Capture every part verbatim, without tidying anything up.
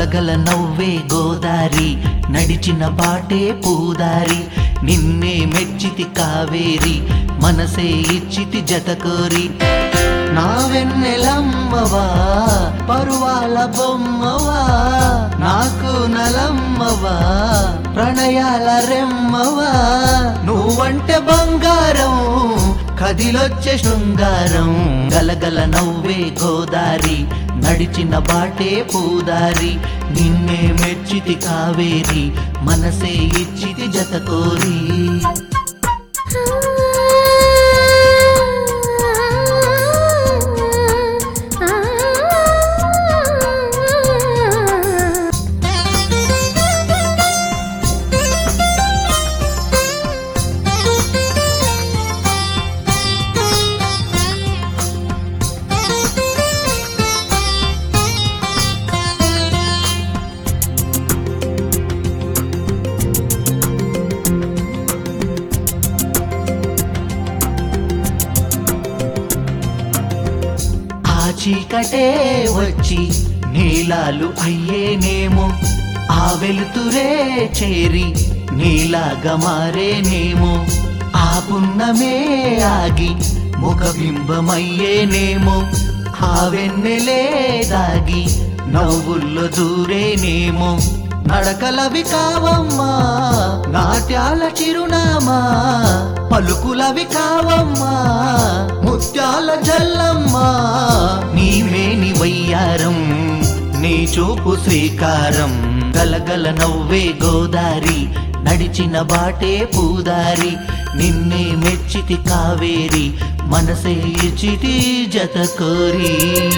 గలగల నవ్వే గోదారి నడిచిన బాటే పూదారి నిన్నే మెచ్చితి కావేరి మనసే ఇచ్చితి జతకోరి నా వెన్నెలమ్మవా పరువాల బొమ్మవా నాకు నలమ్మవా ప్రణయాల రెమ్మవా నువ్వంటే బంగారం కదిలొచ్చే శృంగారం గలగల నవ్వే గోదారి నడిచిన బాటే పూదారి నిన్నే మెచ్చితి కావేరి మనసే ఇచ్చితి జతకోరి చీకటే వచ్చి నీలాలు అయ్యేనేమో ఆ వెలుతురే చేరి నీలాగా మారేనేమో ఆ పున్నమే ఆగి ముఖబింబమయ్యేనేమో ఆ వెన్నెలే దాగి నవ్వుల్లో దూరేనేమో నడకలవి కావమ్మా నాట్యాల చిరునామా పలుకులవి కావమ్మా ముత్యాల జల్లమ్మా నీవేని వయ్యారం నీ చూపు శ్రీకారం గలగల నవ్వే గోదారి నడిచిన బాటే పూదారి నిన్నే మెచ్చితి కావేరి మనసే ఇచ్చితి జతకోరి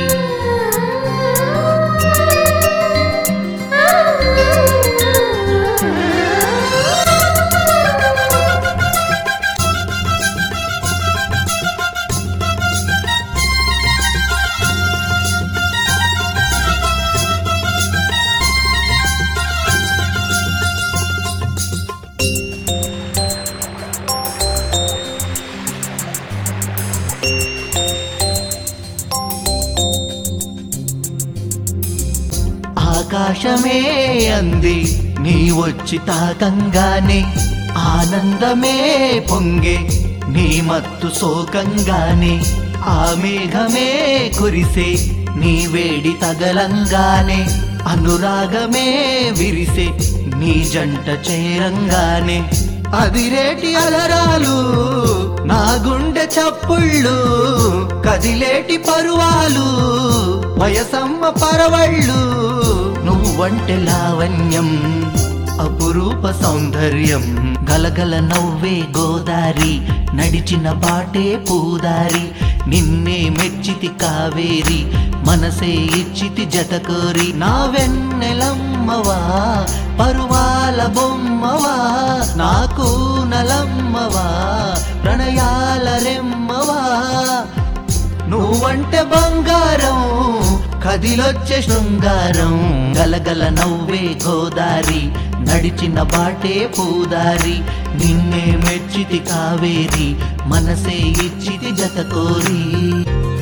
ఆకాశమే అంది నీ వచ్చి తాకంగానే ఆనందమే పొంగే నీ మత్తు సోకంగానే ఆ మేఘమే కురిసే నీ వేడి తగలంగానే అనురాగమే విరిసే నీ జంట చేరంగానే అదిరేటి అలరాలు నా గుండె చప్పుళ్ళు కదిలేటి పరువాలు వయసమ్మ పరవళ్ళు నువ్వంటే లావణ్యం అపురూప సౌందర్యం గలగల నవ్వే గోదారి నడిచిన బాటే పూదారి నిన్నే మెచ్చితి కావేరి మనసే ఇచ్చితి జతకోరి నా వెన్నెలమ్మవా పరువాల బొమ్మవా నాకు నలమ్మవా ప్రణయాల రెమ్మవా నువ్వంటే బంగారం కదిలొచ్చే శృంగారం గలగల నవ్వే గోదారి నడిచిన బాటే పూదారి నిన్నే మెచ్చితి కావేరి మనసే ఇచ్చితి జతకోరి